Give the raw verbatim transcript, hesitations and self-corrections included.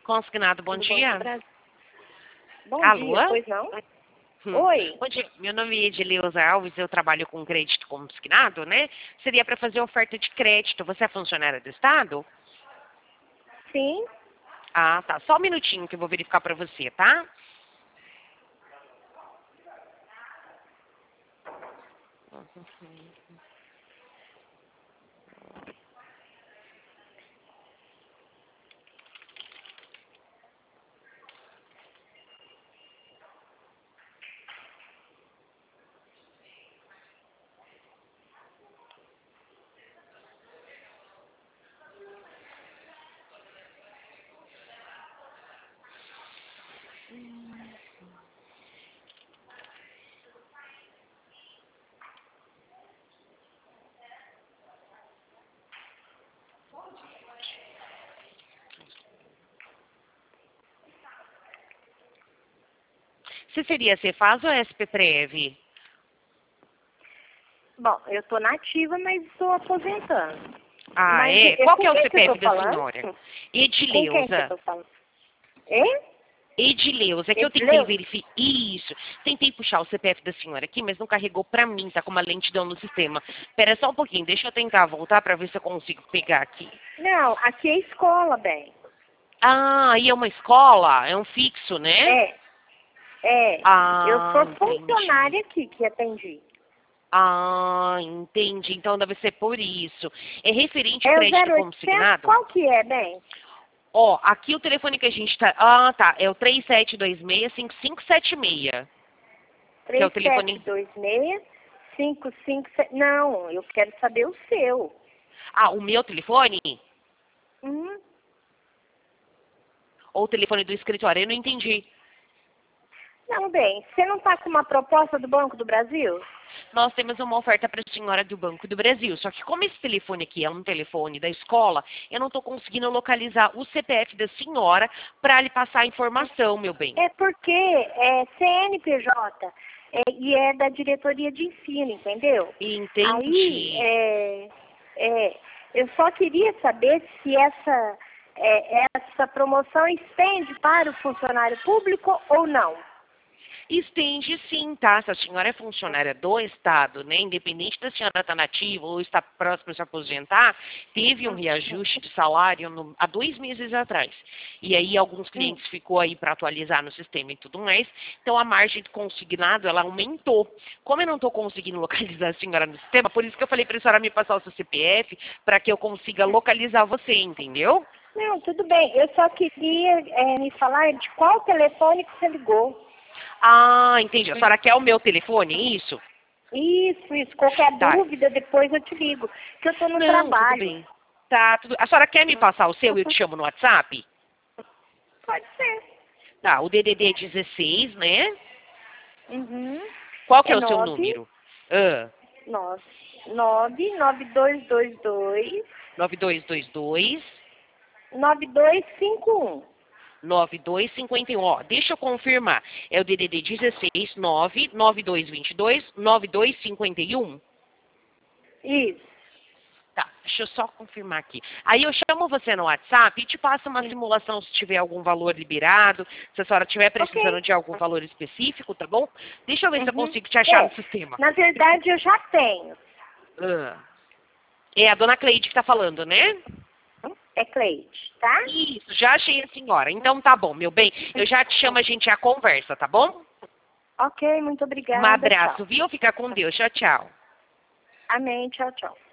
Consignado, bom Do dia. Banco do Brasil. Bom Alô? dia, pois não? Hum. Oi. Bom dia, meu nome é Edileuza Alves, eu trabalho com crédito consignado, né? Seria para fazer oferta de crédito. Você é funcionária do Estado? Sim. Ah, tá. Só um minutinho que eu vou verificar para você, tá? Você seria Cefaz ou S P Prev? Bom, eu tô nativa, mas estou aposentando. Ah, Mas é? eu- Qual com que é o quem que eu C P F tô da falando? senhora? Com quem que eu Edileuza. tô falando? Hein? Edileuza, é que eu tentei Edileuza? verificar. Isso. Tentei puxar o C P F da senhora aqui, mas não carregou pra mim, tá com uma lentidão no sistema. Espera só um pouquinho, deixa eu tentar voltar pra ver se eu consigo pegar aqui. Não, aqui é escola, bem. Ah, e é uma escola? É um fixo, né? É, é. Eu Ah, sou entendi. funcionária aqui que atendi. Ah, entendi. Então deve ser por isso. É referente ao É o crédito zero oitocentos, consignado? qual que é, bem? Ó, aqui o telefone que a gente tá... Ah, tá. É o três sete dois seis, cinco cinco sete seis. Que é o três sete telefone... dois seis, cinco cinco sete... Não, eu quero saber o seu. Ah, o meu telefone? Hum? Ou o telefone do escritório? Eu não entendi. Não, bem, você não está com uma proposta do Banco do Brasil? Nós temos uma oferta para a senhora do Banco do Brasil. Só que como esse telefone aqui é um telefone da escola, eu não estou conseguindo localizar o C P F da senhora para lhe passar a informação, meu bem. É porque é C N P J é, e é da diretoria de ensino, entendeu? Aí, Entendi. é, é, eu só queria saber se essa, é, essa promoção estende para o funcionário público ou não. Estende sim, tá? Se a senhora é funcionária do Estado, né? Independente da senhora estar nativa ou estar próxima de se aposentar, teve um reajuste de salário no- há dois meses atrás. E aí alguns clientes ficou aí para atualizar no sistema e tudo mais. Então a margem de consignado, ela aumentou. Como eu não estou conseguindo localizar a senhora no sistema, por isso que eu falei para a senhora me passar o seu C P F, para que eu consiga localizar você, entendeu? Não, tudo bem. Eu só queria é, me falar de qual telefone que você ligou. Ah, entendi. A senhora quer o meu telefone, é isso? Isso, isso. Qualquer Tá. dúvida, depois eu te ligo. Que eu estou no Não, tudo trabalho. bem. Tá, tudo... A senhora quer me passar o seu e eu te chamo no WhatsApp? Pode ser. Tá, o D D D é dezesseis, né? Uhum. Qual que É é o seu nove, número? Ah, nove, nove, nove dois dois dois, nove dois dois dois, nove dois cinco um. nove dois cinco um. Ó, deixa eu confirmar. É o D D D dezesseis, nove nove dois dois dois, nove dois cinco um? Isso. Tá, deixa eu só confirmar aqui. Aí eu chamo você no WhatsApp e te passo uma simulação se tiver algum valor liberado, se a senhora estiver precisando Ok. de algum valor específico, tá bom? Deixa eu ver se eu Uhum. consigo te achar no É, sistema. na verdade eu já tenho. Ah. É a dona Cleide que tá falando, né? É Cleide, tá? Isso, já achei a senhora. Então tá bom, meu bem. Eu já te chamo, a gente já conversa, tá bom? Ok, muito Um obrigada. abraço, Tchau. viu? Fica com Deus. Tchau, tchau. Amém. Tchau, tchau.